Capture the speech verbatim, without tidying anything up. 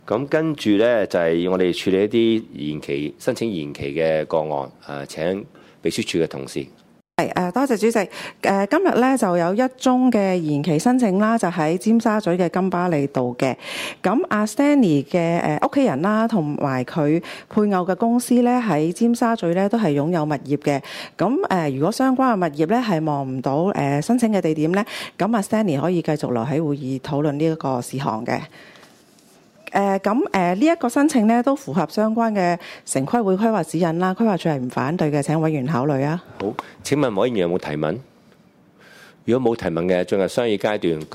咁跟住咧就係、是、我哋處理一啲延期申請延期嘅個案，誒、呃、請秘書處嘅同事。 係誒，多謝主席。誒、呃、今日咧就有一宗嘅延期申請啦，就喺尖沙咀嘅金巴利道嘅。咁阿 Stanley 嘅誒屋企人啦，同埋佢配偶嘅公司咧喺尖沙咀咧都係擁有物業嘅。咁誒、呃，如果相關嘅物業咧係望唔到誒、呃、申請嘅地點咧，咁阿 Stanley 可以繼續留喺會議討論呢一個事項嘅。誒咁誒呢一個申請咧都符合相關嘅城規會規劃指引啦，規劃處係唔反對嘅，請委員考慮啊。 好，請問委員有冇提問？如果冇提問嘅，進入商議階段。